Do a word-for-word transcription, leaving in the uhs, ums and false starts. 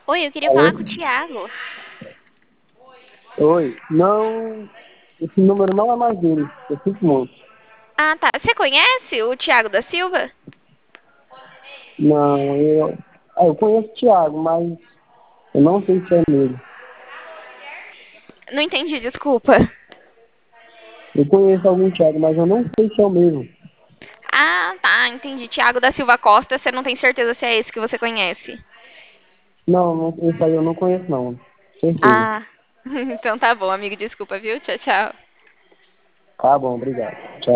Oi, eu queria Alô? falar com o Thiago. Oi. Não, esse número não é mais dele. Eu sinto muito. Ah, tá. Você conhece o Thiago da Silva? Não, eu, ah, eu conheço o Thiago, mas eu não sei se é mesmo. Não entendi, desculpa. Eu conheço algum Thiago, mas eu não sei se é o mesmo. Ah, tá, entendi. Thiago da Silva Costa, você não tem certeza se é esse que você conhece? Não, não, esse aí eu não conheço, não. Certeza. Ah, então tá bom, amigo. Desculpa, viu? Tchau, tchau. Tá bom, obrigado. Tchau.